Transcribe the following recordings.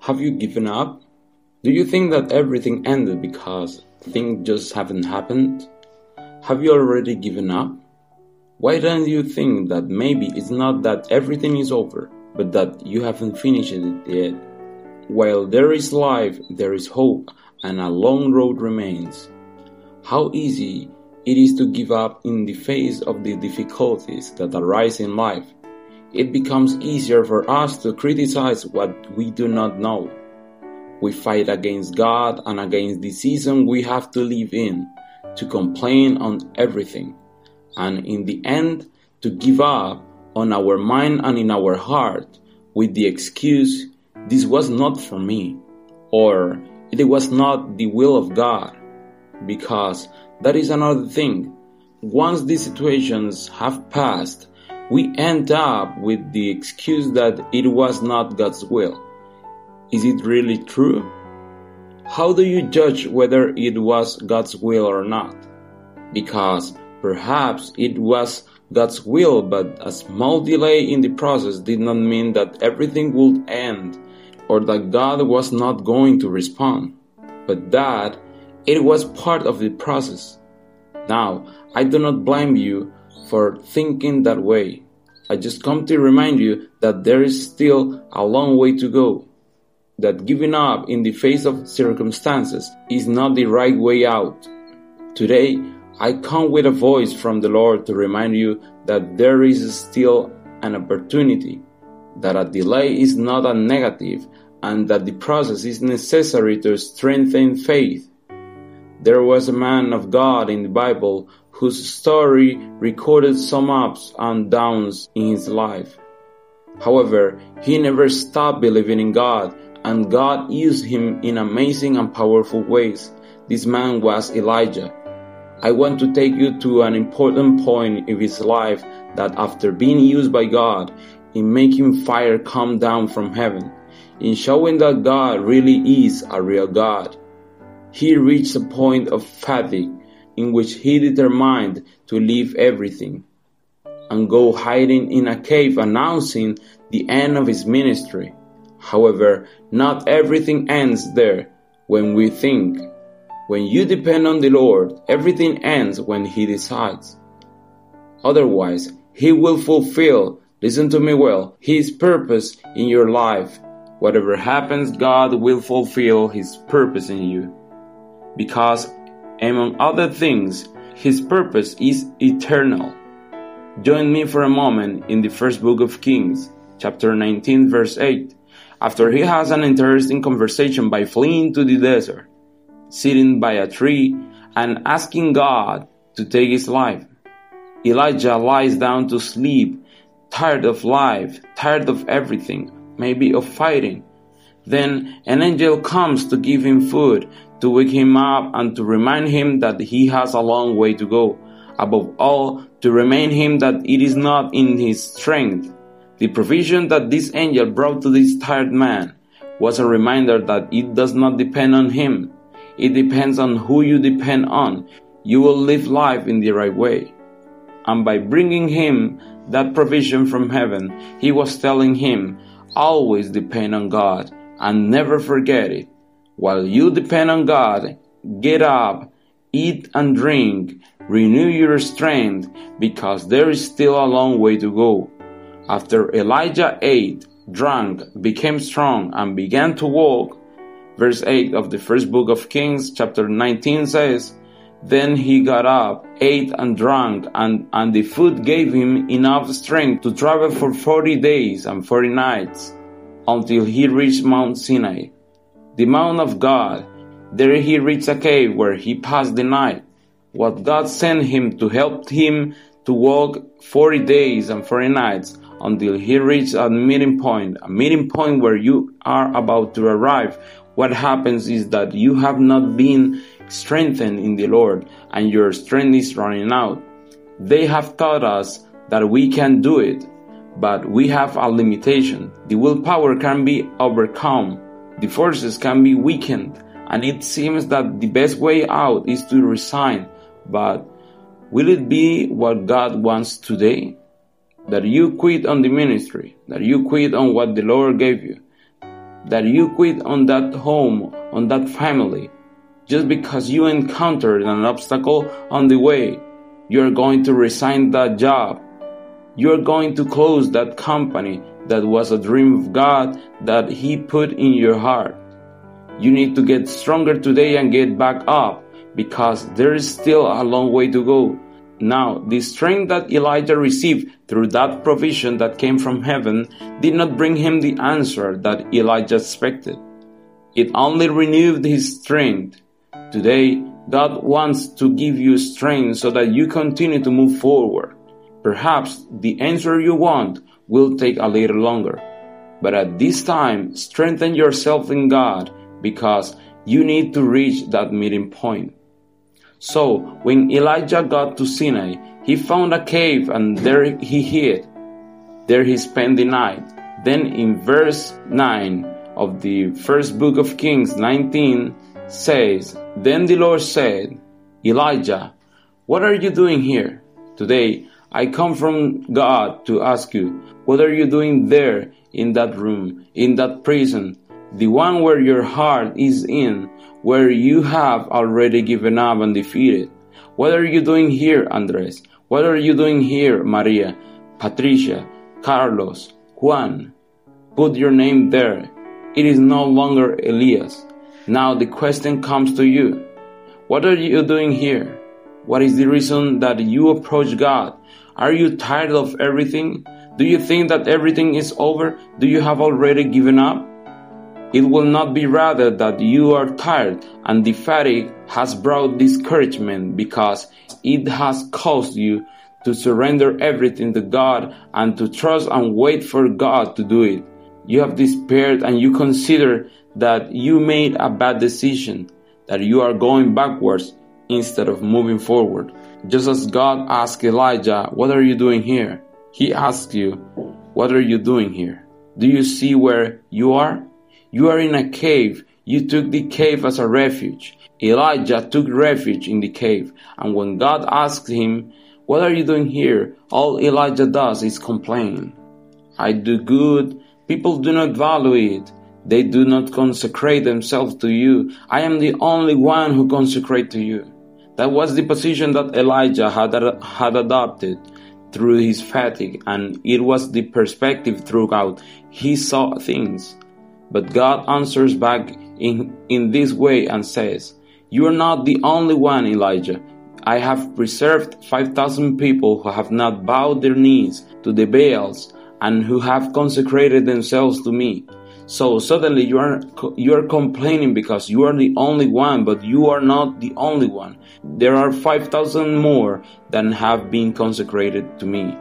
Have you given up? Do you think that everything ended because things just haven't happened? Have you already given up? Why don't you think that maybe it's not that everything is over, but that you haven't finished it yet? While there is life, there is hope, and a long road remains. How easy it is to give up in the face of the difficulties that arise in life. It becomes easier for us to criticize what we do not know. We fight against God and against the season we have to live in, to complain on everything, and in the end, to give up on our mind and in our heart with the excuse, this was not for me, or it was not the will of God. Because that is another thing. Once these situations have passed, we end up with the excuse that it was not God's will. Is it really true? How do you judge whether it was God's will or not? Because perhaps it was God's will, but a small delay in the process did not mean that everything would end or that God was not going to respond, but that it was part of the process. Now, I do not blame you for thinking that way. I just come to remind you that there is still a long way to go, that giving up in the face of circumstances is not the right way out. Today, I come with a voice from the Lord to remind you that there is still an opportunity, that a delay is not a negative, and that the process is necessary to strengthen faith. There was a man of God in the Bible whose story recorded some ups and downs in his life. However, he never stopped believing in God, and God used him in amazing and powerful ways. This man was Elijah. I want to take you to an important point in his life that after being used by God in making fire come down from heaven, in showing that God really is a real God, he reached a point of fatigue in which he determined to leave everything and go hiding in a cave, announcing the end of his ministry. However, not everything ends there when we think. When you depend on the Lord, everything ends when He decides. Otherwise, He will fulfill, listen to me well, His purpose in your life. Whatever happens, God will fulfill His purpose in you. Because, among other things, His purpose is eternal. Join me for a moment in the first book of Kings, chapter 19, verse 8. After he has an interesting conversation by fleeing to the desert, sitting by a tree and asking God to take his life, Elijah lies down to sleep, tired of life, tired of everything, maybe of fighting. Then an angel comes to give him food, to wake him up and to remind him that he has a long way to go. Above all, to remind him that it is not in his strength. The provision that this angel brought to this tired man was a reminder that it does not depend on him. It depends on who you depend on. You will live life in the right way. And by bringing him that provision from heaven, he was telling him, always depend on God and never forget it. While you depend on God, get up, eat and drink, renew your strength, because there is still a long way to go. After Elijah ate, drank, became strong, and began to walk, verse 8 of the first book of Kings, chapter 19 says, then he got up, ate and drank, and the food gave him enough strength to travel for 40 days and 40 nights, until he reached Mount Sinai, the Mount of God. There he reached a cave where he passed the night. What God sent him to help him to walk 40 days and 40 nights until he reached a meeting point where you are about to arrive. What happens is that you have not been strengthened in the Lord and your strength is running out. They have taught us that we can do it, but we have a limitation. The willpower can be overcome. The forces can be weakened, and it seems that the best way out is to resign. But will it be what God wants today? That you quit on the ministry, that you quit on what the Lord gave you, that you quit on that home, on that family, just because you encountered an obstacle on the way. You're going to resign that job. You're going to close that company that was a dream of God that He put in your heart. You need to get stronger today and get back up, because there is still a long way to go. Now, the strength that Elijah received through that provision that came from heaven did not bring him the answer that Elijah expected. It only renewed his strength. Today, God wants to give you strength so that you continue to move forward. Perhaps the answer you want will take a little longer, but at this time, strengthen yourself in God, because you need to reach that meeting point. So, when Elijah got to Sinai, he found a cave and there he hid. There he spent the night. Then in verse 9 of the first book of Kings 19 says, Then the Lord said, Elijah, what are you doing here? Today I come from God to ask you, what are you doing there in that room, in that prison, the one where your heart is in, where you have already given up and defeated? What are you doing here, Andres? What are you doing here, Maria, Patricia, Carlos, Juan? Put your name there. It is no longer Elias. Now the question comes to you. What are you doing here? What is the reason that you approach God? Are you tired of everything? Do you think that everything is over? Do you have already given up? It will not be rather that you are tired and the fatigue has brought discouragement, because it has caused you to surrender everything to God and to trust and wait for God to do it. You have despaired and you consider that you made a bad decision, that you are going backwards instead of moving forward. Just as God asked Elijah, what are you doing here? He asks you, what are you doing here? Do you see where you are? You are in a cave. You took the cave as a refuge. Elijah took refuge in the cave. And when God asked him, what are you doing here? All Elijah does is complain. I do good. People do not value it. They do not consecrate themselves to you. I am the only one who consecrates to you. That was the position that Elijah had adopted through his fatigue, and it was the perspective throughout he saw things. But God answers back in this way and says, You are not the only one, Elijah. I have preserved 5,000 people who have not bowed their knees to the Baals and who have consecrated themselves to me. So suddenly you are complaining because you are the only one, but you are not the only one. There are 5,000 more that have been consecrated to me.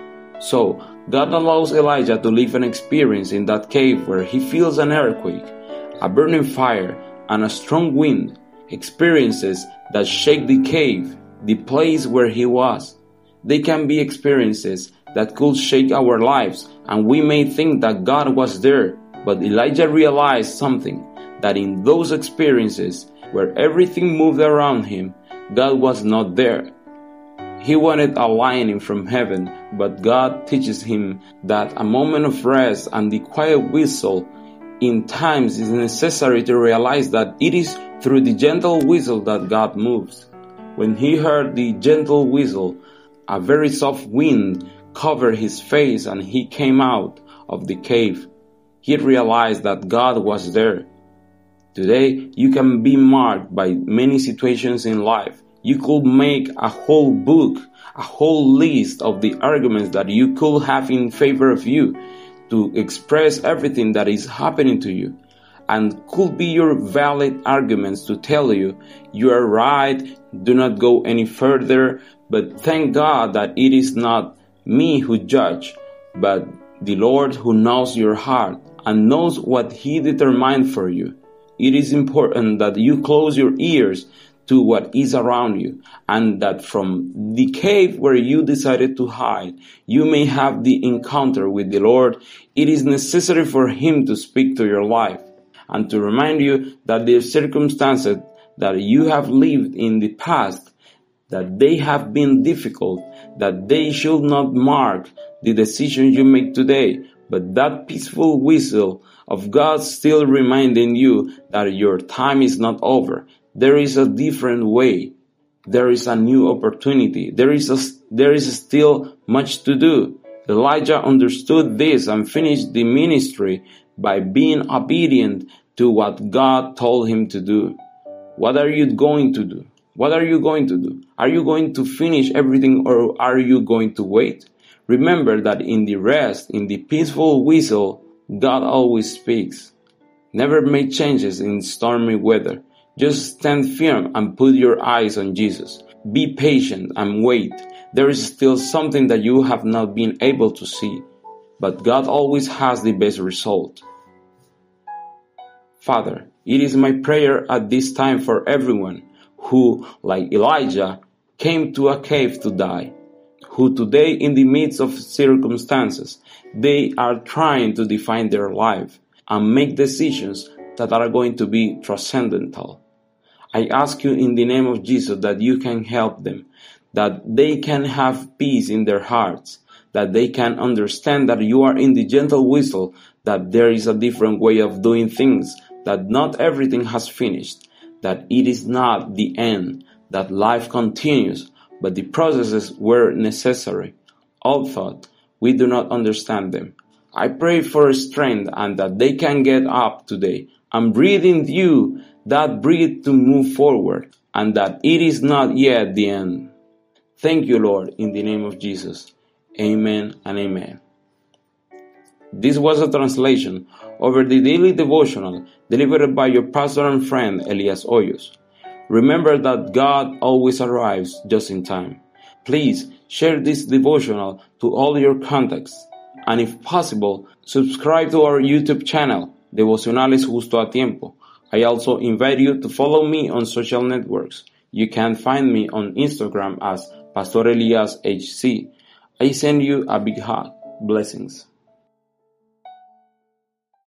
So God allows Elijah to live an experience in that cave where he feels an earthquake, a burning fire, and a strong wind, experiences that shake the cave, the place where he was. They can be experiences that could shake our lives, and we may think that God was there, but Elijah realized something, that in those experiences where everything moved around him, God was not there. He wanted a lightning from heaven, but God teaches him that a moment of rest and the quiet whistle in times is necessary to realize that it is through the gentle whistle that God moves. When he heard the gentle whistle, a very soft wind covered his face and he came out of the cave. He realized that God was there. Today, you can be marked by many situations in life. You could make a whole book, a whole list of the arguments that you could have in favor of you to express everything that is happening to you, and could be your valid arguments to tell you you are right, do not go any further. But thank God that it is not me who judge, but the Lord who knows your heart and knows what He determined for you. It is important that you close your ears to what is around you, and that from the cave where you decided to hide, you may have the encounter with the Lord. It is necessary for Him to speak to your life and to remind you that the circumstances that you have lived in the past, that they have been difficult, that they should not mark the decisions you make today, but that peaceful whistle of God still reminding you that your time is not over. There is a different way. There is a new opportunity. There is still much to do. Elijah understood this and finished the ministry by being obedient to what God told him to do. What are you going to do? What are you going to do? Are you going to finish everything, or are you going to wait? Remember that in the rest, in the peaceful whistle, God always speaks. Never make changes in stormy weather. Just stand firm and put your eyes on Jesus. Be patient and wait. There is still something that you have not been able to see, but God always has the best result. Father, it is my prayer at this time for everyone who, like Elijah, came to a cave to die, who today in the midst of circumstances, they are trying to define their life and make decisions that are going to be transcendental. I ask you in the name of Jesus that you can help them, that they can have peace in their hearts, that they can understand that you are in the gentle whistle, that there is a different way of doing things, that not everything has finished, that it is not the end, that life continues, but the processes were necessary. Although we do not understand them. I pray for strength and that they can get up today and breathe in you that breathe to move forward, and that it is not yet the end. Thank you, Lord, in the name of Jesus. Amen and amen. This was a translation over the daily devotional delivered by your pastor and friend Elias Hoyos. Remember that God always arrives just in time. Please share this devotional to all your contacts, and if possible, subscribe to our YouTube channel, Devocionales Justo a Tiempo. I also invite you to follow me on social networks. You can find me on Instagram as Pastor Elias HC. I send you a big hug. Blessings.